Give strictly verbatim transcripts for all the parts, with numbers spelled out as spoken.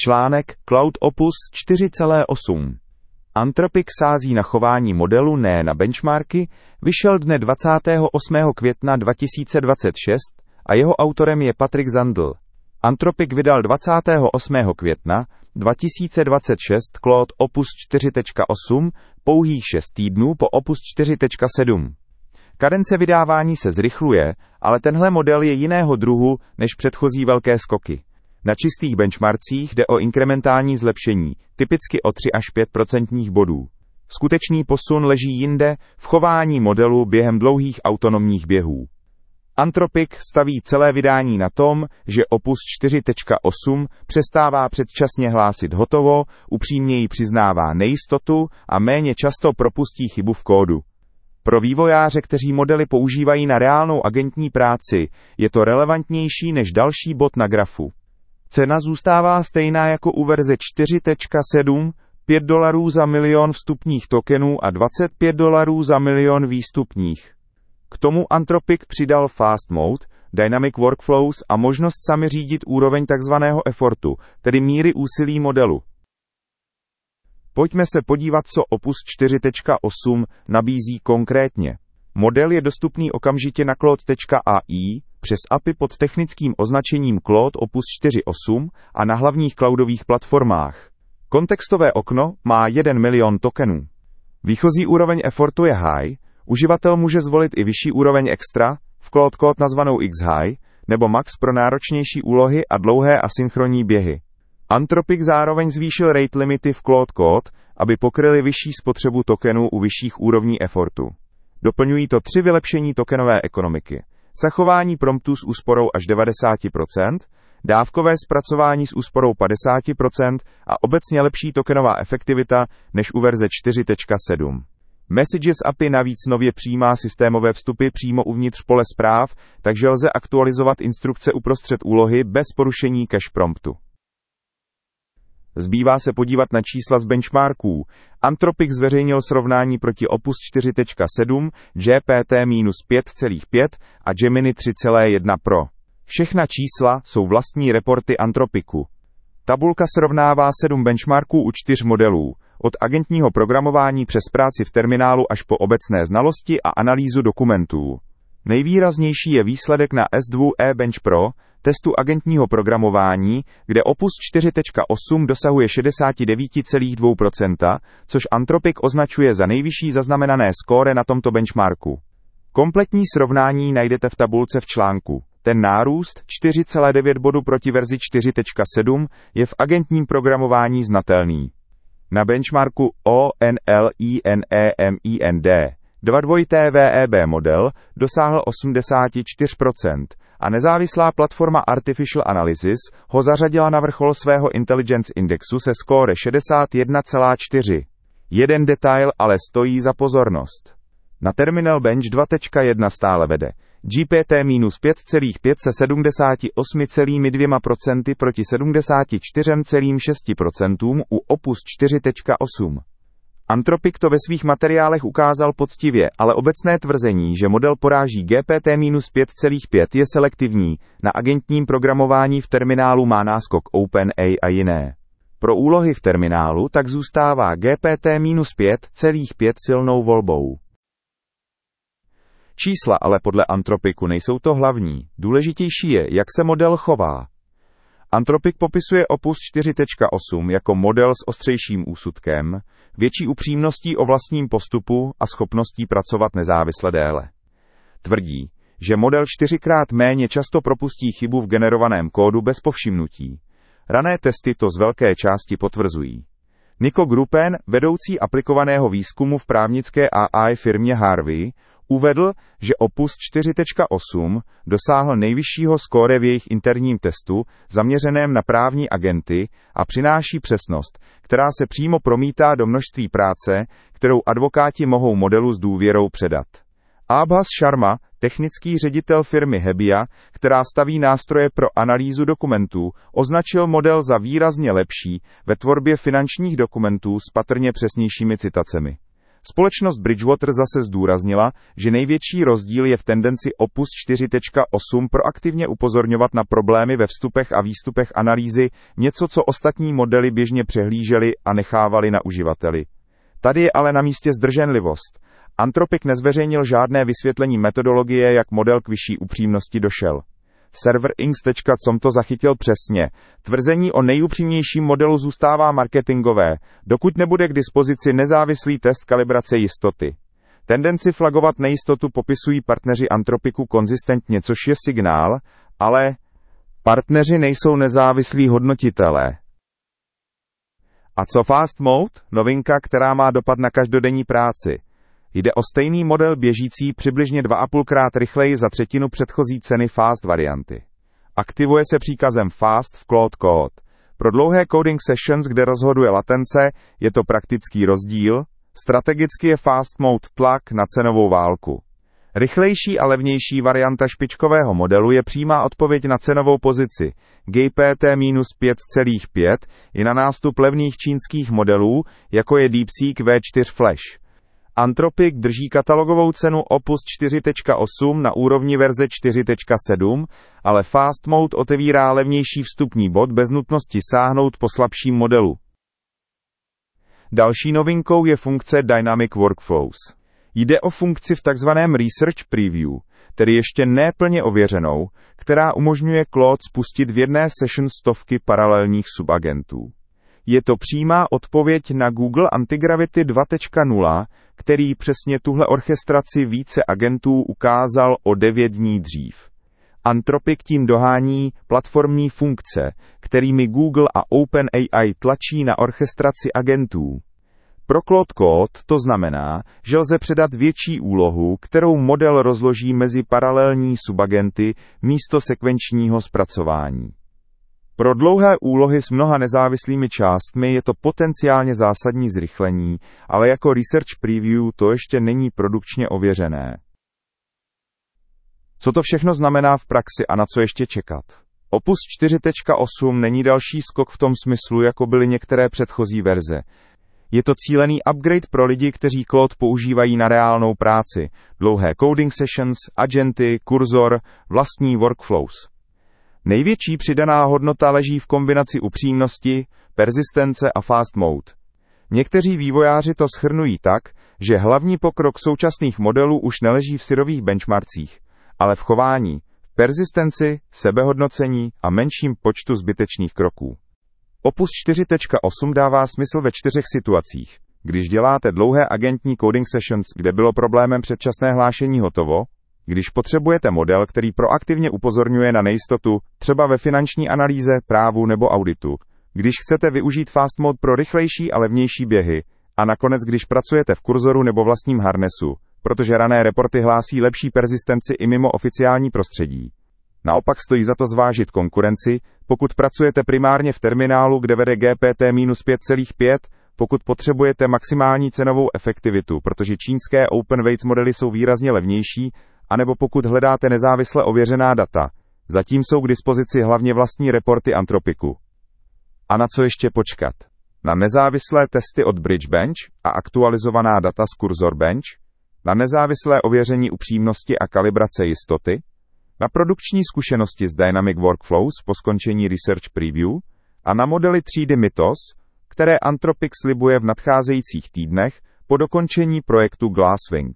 Článek Cloud Opus čtyři celá osm. Anthropic sází na chování modelu, ne na benchmarky, vyšel dne dvacátého osmého května dva tisíce dvacet šest a jeho autorem je Patrick Zandl. Anthropic vydal dvacátého osmého května dva tisíce dvacet šest Cloud Opus čtyři celá osm, pouhých šest týdnů po Opus čtyři celá sedm. Kadence vydávání se zrychluje, ale tenhle model je jiného druhu než předchozí velké skoky. Na čistých benchmarkcích jde o inkrementální zlepšení, typicky o tři až pět procentních bodů. Skutečný posun leží jinde, v chování modelu během dlouhých autonomních běhů. Anthropic staví celé vydání na tom, že Opus čtyři celá osm přestává předčasně hlásit hotovo, upřímněji přiznává nejistotu a méně často propustí chybu v kódu. Pro vývojáře, kteří modely používají na reálnou agentní práci, je to relevantnější než další bod na grafu. Cena zůstává stejná jako u verze čtyři celá sedm, pět dolarů za milion vstupních tokenů a dvacet pět dolarů za milion výstupních. K tomu Anthropic přidal Fast Mode, Dynamic Workflows a možnost sami řídit úroveň takzvaného effortu, tedy míry úsilí modelu. Pojďme se podívat, co Opus čtyři celá osm nabízí konkrétně. Model je dostupný okamžitě na cloud tečka á í, přes á pé í pod technickým označením Cloud Opus čtyři celá osm a na hlavních cloudových platformách. Kontextové okno má jeden milion tokenů. Výchozí úroveň effortu je high, uživatel může zvolit i vyšší úroveň extra, v Cloud Code nazvanou X-High, nebo Max pro náročnější úlohy a dlouhé asynchronní běhy. Anthropic zároveň zvýšil rate limity v Cloud Code, aby pokryly vyšší spotřebu tokenů u vyšších úrovní effortu. Doplňují to tři vylepšení tokenové ekonomiky. Zachování promptů s úsporou až devadesát procent, dávkové zpracování s úsporou padesát procent a obecně lepší tokenová efektivita než u verze čtyři celá sedm. Messages á pé í navíc nově přijímá systémové vstupy přímo uvnitř pole zpráv, takže lze aktualizovat instrukce uprostřed úlohy bez porušení cache promptu. Zbývá se podívat na čísla z benchmarků. Anthropic zveřejnil srovnání proti Opus čtyři celá sedm, G P T minus pět celá pět a Gemini tři celá jedna Pro. Všechna čísla jsou vlastní reporty Anthropicu. Tabulka srovnává sedm benchmarků u čtyř modelů, od agentního programování přes práci v terminálu až po obecné znalosti a analýzu dokumentů. Nejvýraznější je výsledek na S dva E Bench Pro, testu agentního programování, kde Opus čtyři celá osm dosahuje šedesát devět celá dva procenta, což Anthropic označuje za nejvyšší zaznamenané skóre na tomto benchmarku. Kompletní srovnání najdete v tabulce v článku. Ten nárůst čtyři celá devět bodu proti verzi čtyři celá sedm je v agentním programování znatelný. Na benchmarku O N L I N E M I N D dva V E B model dosáhl osmdesát čtyři procent a nezávislá platforma Artificial Analysis ho zařadila na vrchol svého Intelligence Indexu se skóre šedesát jedna celá čtyři. Jeden detail ale stojí za pozornost. Na Terminal Bench dva celá jedna stále vede G P T minus pět celá pět se sedmdesát osm celá dva procenta proti sedmdesát čtyři celá šest procenta u Opus čtyři celá osm. Anthropic to ve svých materiálech ukázal poctivě, ale obecné tvrzení, že model poráží G P T minus pět celá pět je selektivní, na agentním programování v terminálu má náskok OpenAI a jiné. Pro úlohy v terminálu tak zůstává G P T minus pět celá pět silnou volbou. Čísla ale podle Anthropicu nejsou to hlavní, důležitější je, jak se model chová. Anthropic popisuje Opus čtyři celá osm jako model s ostřejším úsudkem, větší upřímností o vlastním postupu a schopností pracovat nezávisle déle. Tvrdí, že model čtyřikrát méně často propustí chybu v generovaném kódu bez povšimnutí. Rané testy to z velké části potvrzují. Nico Grupen, vedoucí aplikovaného výzkumu v právnické A I firmě Harvey, uvedl, že Opus čtyři celá osm dosáhl nejvyššího skóre v jejich interním testu, zaměřeném na právní agenty, a přináší přesnost, která se přímo promítá do množství práce, kterou advokáti mohou modelu s důvěrou předat. Abhas Sharma, technický ředitel firmy Hebia, která staví nástroje pro analýzu dokumentů, označil model za výrazně lepší ve tvorbě finančních dokumentů s patrně přesnějšími citacemi. Společnost Bridgewater zase zdůraznila, že největší rozdíl je v tendenci Opus čtyři tečka osm proaktivně upozorňovat na problémy ve vstupech a výstupech analýzy, něco, co ostatní modely běžně přehlížely a nechávali na uživateli. Tady je ale na místě zdrženlivost. Anthropic nezveřejnil žádné vysvětlení metodologie, jak model k vyšší upřímnosti došel. Server inc tečka com to zachytil přesně. Tvrzení o nejupřímnějším modelu zůstává marketingové, dokud nebude k dispozici nezávislý test kalibrace jistoty. Tendenci flagovat nejistotu popisují partneři Anthropicu konzistentně, což je signál, ale partneři nejsou nezávislí hodnotitelé. A co Fast Mode? Novinka, která má dopad na každodenní práci. Jde o stejný model běžící přibližně dva a půl krát rychleji za třetinu předchozí ceny Fast varianty. Aktivuje se příkazem Fast v Claude Code. Pro dlouhé coding sessions, kde rozhoduje latence, je to praktický rozdíl, strategicky je Fast Mode tlak na cenovou válku. Rychlejší a levnější varianta špičkového modelu je přímá odpověď na cenovou pozici G P T minus pět celá pět i na nástup levných čínských modelů, jako je DeepSeek V čtyři Flash. Anthropic drží katalogovou cenu Opus čtyři tečka osm na úrovni verze čtyři tečka sedm, ale Fast Mode otevírá levnější vstupní bod bez nutnosti sáhnout po slabším modelu. Další novinkou je funkce Dynamic Workflows. Jde o funkci v takzvaném Research Preview, tedy ještě neplně ověřenou, která umožňuje Claude spustit v jedné session stovky paralelních subagentů. Je to přímá odpověď na Google Antigravity dva tečka nula, který přesně tuhle orchestraci více agentů ukázal o devět dní dřív. Anthropic tím dohání platformní funkce, kterými Google a OpenAI tlačí na orchestraci agentů. Pro Claude Code to znamená, že lze předat větší úlohu, kterou model rozloží mezi paralelní subagenty místo sekvenčního zpracování. Pro dlouhé úlohy s mnoha nezávislými částmi je to potenciálně zásadní zrychlení, ale jako Research Preview to ještě není produkčně ověřené. Co to všechno znamená v praxi a na co ještě čekat? Opus čtyři tečka osm není další skok v tom smyslu, jako byly některé předchozí verze. Je to cílený upgrade pro lidi, kteří Claude používají na reálnou práci, dlouhé coding sessions, agenty, kurzor, vlastní workflows. Největší přidaná hodnota leží v kombinaci upřímnosti, persistence a fast mode. Někteří vývojáři to shrnují tak, že hlavní pokrok současných modelů už neleží v syrových benchmarkcích, ale v chování, v persistenci, sebehodnocení a menším počtu zbytečných kroků. Opus čtyři tečka osm dává smysl ve čtyřech situacích. Když děláte dlouhé agentní coding sessions, kde bylo problémem předčasné hlášení hotovo, když potřebujete model, který proaktivně upozorňuje na nejistotu, třeba ve finanční analýze, právu nebo auditu, když chcete využít fast mode pro rychlejší a levnější běhy, a nakonec když pracujete v kurzoru nebo vlastním harnesu, protože rané reporty hlásí lepší persistenci i mimo oficiální prostředí. Naopak stojí za to zvážit konkurenci, pokud pracujete primárně v terminálu, kde vede G P T minus pět celá pět, pokud potřebujete maximální cenovou efektivitu, protože čínské OpenWeights modely jsou výrazně levnější, anebo pokud hledáte nezávisle ověřená data. Zatím jsou k dispozici hlavně vlastní reporty Anthropicu. A na co ještě počkat? Na nezávislé testy od Bridgebench a aktualizovaná data z Cursor Bench? Na nezávislé ověření upřímnosti a kalibrace jistoty? Na produkční zkušenosti s Dynamic Workflows po skončení Research Preview? A na modely třídy Mythos, které Anthropic slibuje v nadcházejících týdnech po dokončení projektu Glasswing.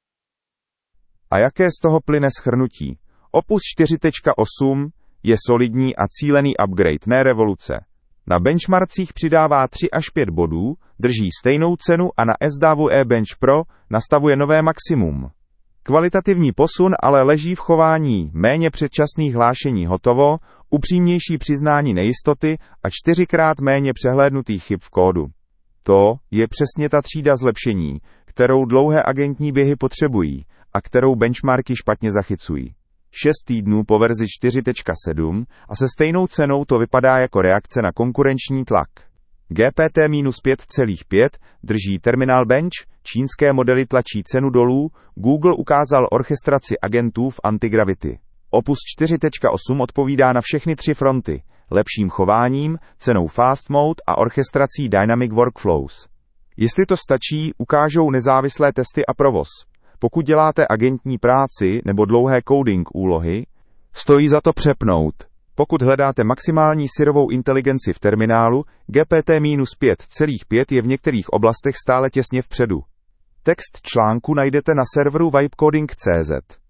A jaké z toho plyne shrnutí? Opus čtyři tečka osm je solidní a cílený upgrade, ne revoluce. Na benchmarkcích přidává tři až pět bodů, drží stejnou cenu a na S D A V E-Bench Pro nastavuje nové maximum. Kvalitativní posun ale leží v chování méně předčasných hlášení hotovo, upřímnější přiznání nejistoty a čtyřikrát méně přehlédnutých chyb v kódu. To je přesně ta třída zlepšení, kterou dlouhé agentní běhy potřebují a kterou benchmarky špatně zachycují. Šest týdnů po verzi čtyři tečka sedm a se stejnou cenou to vypadá jako reakce na konkurenční tlak. G P T minus pět celá pět drží Terminal Bench, čínské modely tlačí cenu dolů, Google ukázal orchestraci agentů v Antigravity. Opus čtyři tečka osm odpovídá na všechny tři fronty, lepším chováním, cenou Fast Mode a orchestrací Dynamic Workflows. Jestli to stačí, ukážou nezávislé testy a provoz. Pokud děláte agentní práci nebo dlouhé coding úlohy, stojí za to přepnout. Pokud hledáte maximální syrovou inteligenci v terminálu, G P T pět celá pět je v některých oblastech stále těsně vpředu. Text článku najdete na serveru Vibecoding tečka cé zet.